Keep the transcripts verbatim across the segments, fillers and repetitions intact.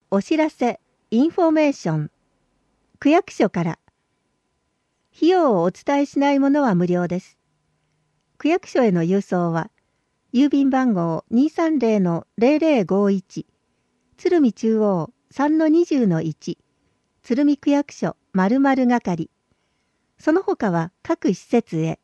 お知らせ、インフォメーション。区役所から。費用をお伝えしないものは無料です。区役所への郵送は、郵便番号 にーさんぜろ ゼロゼロごいち、鶴見中央 さんのにじゅうのいち、鶴見区役所〇〇係。その他は各施設へ。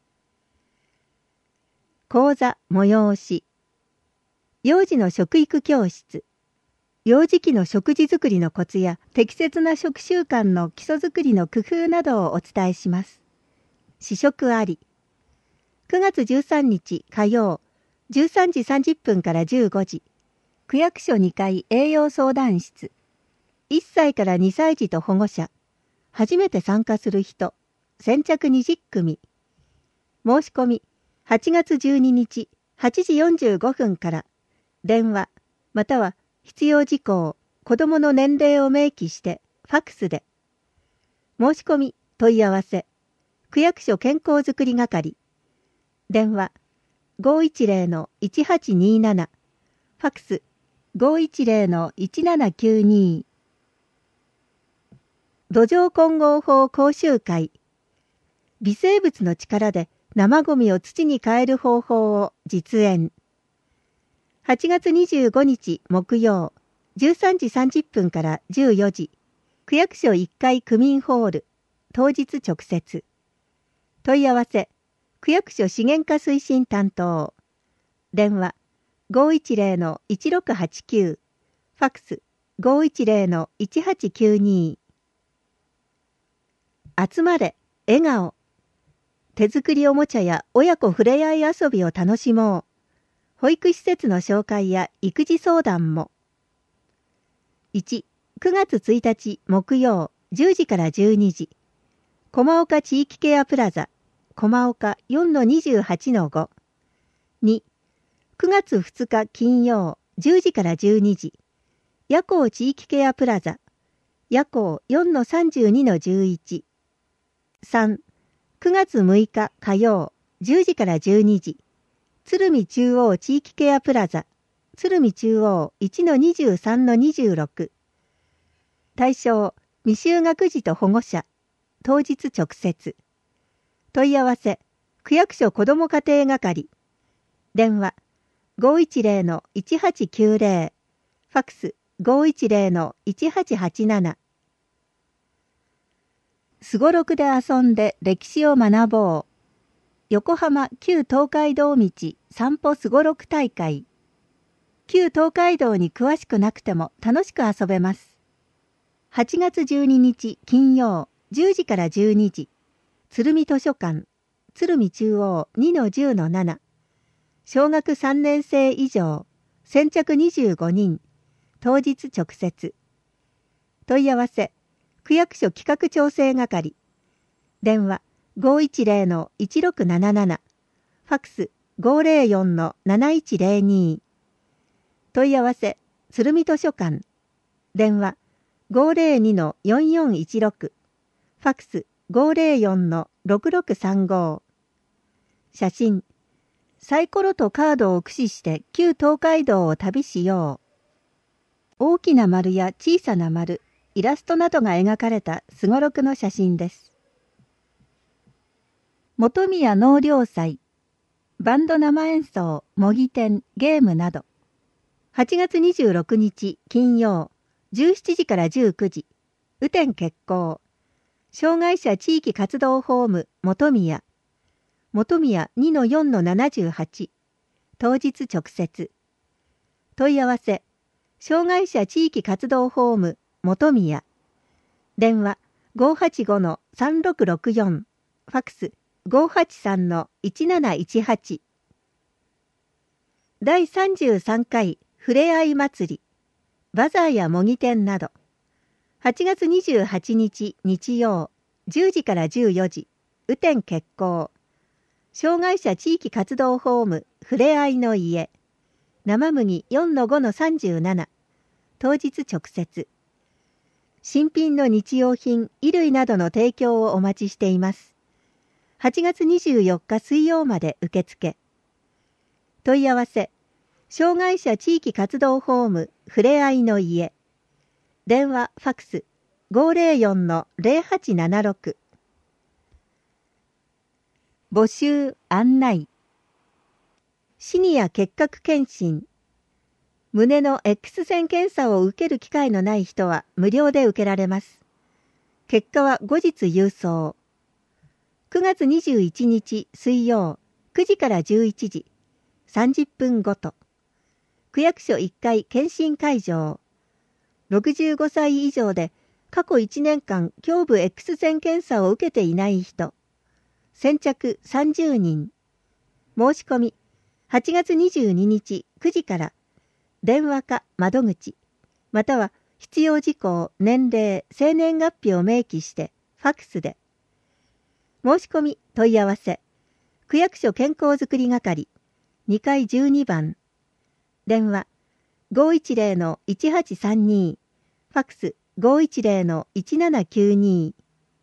講座催し。幼児の食育教室。幼児期の食事作りのコツや適切な食習慣の基礎作りの工夫などをお伝えします。試食あり。くがつじゅうさんにち火曜、じゅうさんじさんじゅっぷんからじゅうごじ、区役所にかい栄養相談室。いっさいからにさい児と保護者。初めて参加する人。先着にじゅっくみ。申し込み、はちがつじゅうににちはちじよんじゅうごふんから。電話、または必要事項、子どもの年齢を明記して、ファックスで。申し込み、問い合わせ。区役所健康づくり係。電話、ごいちぜろのいちはちになな。ファックス、ごいちぜろのいちななきゅうに。土壌混合法講習会。微生物の力で生ごみを土に変える方法を実演。はちがつにじゅうごにち木曜、じゅうさんじさんじゅっぷんからじゅうよじ、区役所いっかい区民ホール、当日直接。問い合わせ、区役所資源課推進担当。電話、ごいちぜろのいちろくはちきゅう、ファックス、ごいちぜろのいちはちきゅうに。集まれ、笑顔。手作りおもちゃや親子ふれあい遊びを楽しもう。保育施設の紹介や育児相談も。いち、くがつついたち木曜じゅうじからじゅうにじ。駒岡地域ケアプラザ、駒岡 よんのにじゅうはちのご。に、くがつふつか金曜じゅうじからじゅうにじ。夜光地域ケアプラザ、夜光 よんのさんじゅうにのじゅういち。さん、くがつむいか火曜じゅうじからじゅうにじ。鶴見中央地域ケアプラザ、鶴見中央 いちのにじゅうさんのにじゅうろく。対象、未就学児と保護者、当日直接。問い合わせ、区役所子ども家庭係。電話、ごいちぜろのいちはちきゅうぜろ。ファックス、ごいちぜろのいちはちはちなな。すごろくで遊んで歴史を学ぼう。横浜旧東海道道散歩すごろく大会。旧東海道に詳しくなくても楽しく遊べます。はちがつじゅうににち金曜じゅうじからじゅうにじ。鶴見図書館、鶴見中央 にのじゅうのなな。小学さんねんせい以上、先着にじゅうごにん。当日直接。問い合わせ、区役所企画調整係。電話、ごいちぜろのいちろくなななな。ファックス、ごぜろよんのなないちぜろに。問い合わせ、鶴見図書館。電話、ごぜろにのよんよんいちろく。ファックス、ごぜろよんのろくろくさんご。写真、サイコロとカードを駆使して旧東海道を旅しよう。大きな丸や小さな丸、イラストなどが描かれたすごろくの写真です。本宮納涼祭、バンド生演奏、模擬店、ゲームなど。はちがつにじゅうろくにち金曜、じゅうしちじからじゅうくじ。雨天決行。障害者地域活動ホーム、本宮。本宮 にのよんのななじゅうはち。当日直接。問い合わせ、障害者地域活動ホーム、本宮。電話、ごーはちごのさんろくろくよん。ファックス、ごーはちさんのいちなないちはち。だいさんじゅうさんかいふれあい祭り、バザーや模擬店など。はちがつにじゅうはちにち日曜、じゅうじからじゅうよじ。雨天決行。障害者地域活動ホーム、ふれあいの家。生麦 よんのごのさんじゅうなな。当日直接。新品の日用品、衣類などの提供をお待ちしています。はちがつにじゅうよっか水曜まで受付。問い合わせ、障害者地域活動ホームふれあいの家。 電話、ファックス ごーぜろよんのぜろはちななろく。募集案内。シニア結核検診。胸の X 線検査を受ける機会のない人は無料で受けられます。結果は後日郵送。くがつにじゅういちにち水曜くじからじゅういちじさんじゅっぷんごと。区役所いっかい検診会場。ろくじゅうごさい以上で過去いちねんかん胸部 X 線検査を受けていない人。先着さんじゅうにん。申し込みはちがつにじゅうににちくじから電話か窓口または必要事項、年齢、生年月日を明記してファックスで。申し込み問い合わせ区役所健康づくり係にかいじゅうにばん。電話 ごーいちぜろのいちはちさんに。ファックス ごーいちぜろのいちななきゅうに。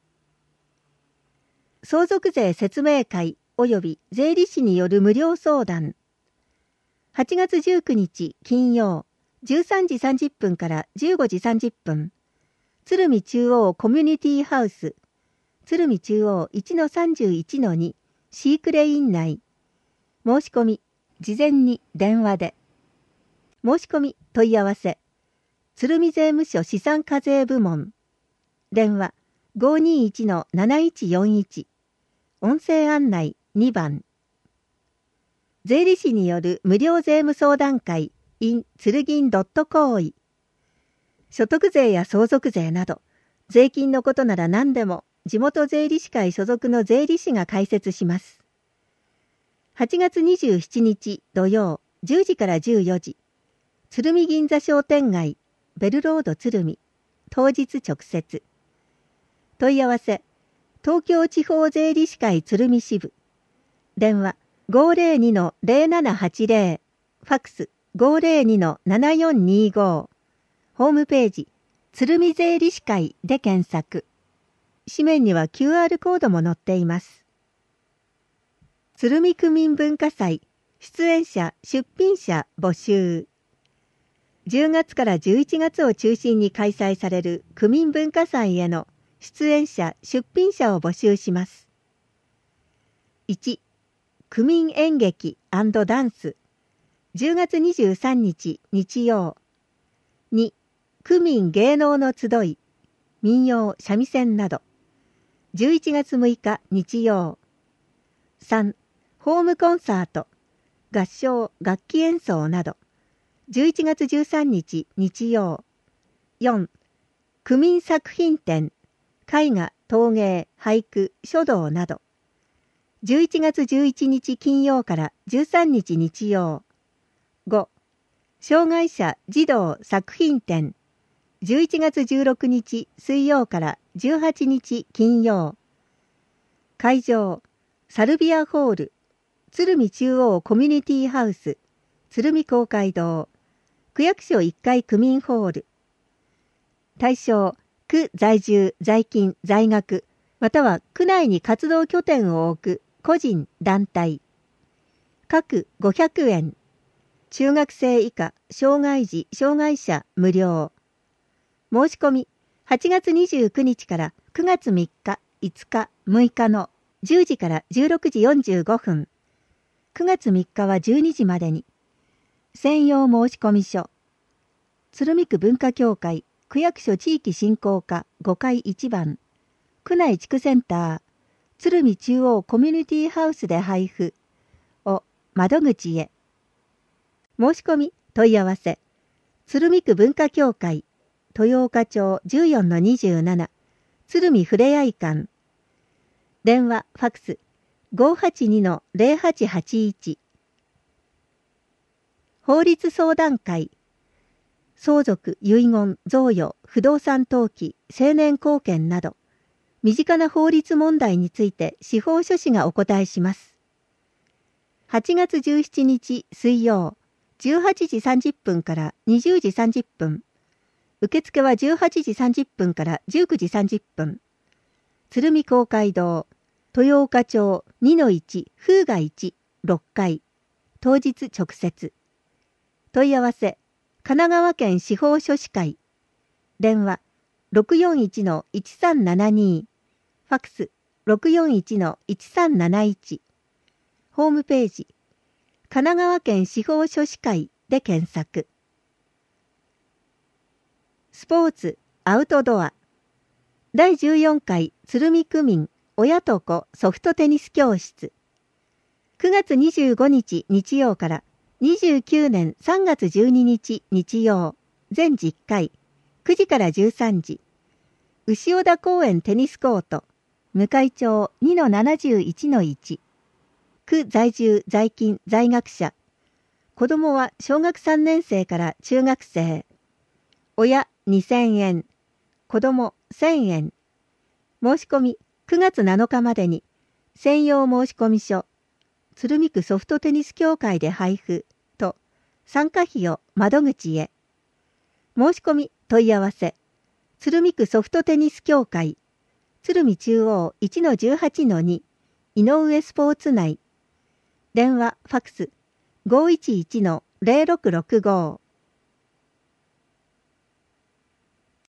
相続税説明会及び税理士による無料相談。はちがつじゅうくにち金曜じゅうさんじさんじゅっぷんからじゅうごじさんじゅっぷん。鶴見中央コミュニティハウス鶴見中央 いちのさんじゅういちのに シークレイン内。申し込み事前に電話で。申し込み問い合わせ鶴見税務署資産課税部門。電話 ごーにーいちのなないちよんいち。音声案内にばん。税理士による無料税務相談会 in 鶴銀 .coin。所得税や相続税など税金のことなら何でも地元税理士会所属の税理士が解説します。はちがつにじゅうしちにち土曜じゅうじからじゅうよじ。鶴見銀座商店街ベルロード鶴見。当日直接。問い合わせ東京地方税理士会鶴見支部。電話 ごーぜろにのぜろななはちぜろ。ファックス ごーぜろにのななよんにご。ホームページ鶴見税理士会で検索。紙面には キューアール コードも載っています。鶴見区民文化祭出演者出品者募集。じゅうがつからじゅういちがつを中心に開催される区民文化祭への出演者出品者を募集します。いち. 区民演劇&ダンスじゅうがつにじゅうさんにち日曜。に. 区民芸能の集い民謡三味線などじゅういちがつむいか日曜。さん. ホームコンサート合唱楽器演奏などじゅういちがつじゅうさんにち日曜。よん. 区民作品展絵画、陶芸、俳句、書道などじゅういちがつじゅういちにち金曜からじゅうさんにち日曜。ご. 障害者児童作品展じゅういちがつじゅうろくにち水曜からじゅうはちにち金曜。会場サルビアホール鶴見中央コミュニティハウス鶴見公会堂区役所いっかい区民ホール。対象区在住在勤在学または区内に活動拠点を置く個人団体。各ごひゃくえん。中学生以下障害児障害者無料。申し込みはちがつにじゅうくにちからくがつみっかいつかむいかのじゅうじからじゅうろくじよんじゅうごふん。くがつみっかはじゅうにじまでに。専用申込書。鶴見区文化協会区役所地域振興課ごかいいちばん。区内地区センター鶴見中央コミュニティハウスで配布を窓口へ。申し込み問い合わせ鶴見区文化協会豊岡町 じゅうよんのにじゅうなな 鶴見ふれあい館。電話ファックス ごーはちにのぜろはちはちいち。法律相談会相続、遺言、贈与、不動産登記、成年後見など身近な法律問題について司法書士がお答えします。はちがつじゅうしちにち水曜じゅうはちじさんじゅっぷんからにじゅうじさんじゅっぷん。受付はじゅうはちじさんじゅっぷんからじゅうくじさんじゅっぷん。鶴見公会堂豊岡町 にのいち 風雅いちろっかい。当日直接。問い合わせ神奈川県司法書士会。 電話 ろくよんいちのいちさんななに、ファックス ろくよんいちのいちさんなないち、ホームページ神奈川県司法書士会で検索。スポーツアウトドアだいじゅうよんかい鶴見区民親と子ソフトテニス教室くがつにじゅうごにち日曜からにじゅうきゅうねんさんがつじゅうににち日曜全じゅっかいくじからじゅうさんじ牛小田公園テニスコート向町 にのななじゅういちのいち区在住在勤在学者子供は小学さんねん生から中学生親にせんえん子供せんえん申し込みくがつなのかまでに専用申込書鶴見区ソフトテニス協会で配布と参加費を窓口へ申し込み問い合わせ鶴見区ソフトテニス協会鶴見中央 いちのじゅうはちのに 井上スポーツ内電話ファックス ごいちいちのぜろろくろくご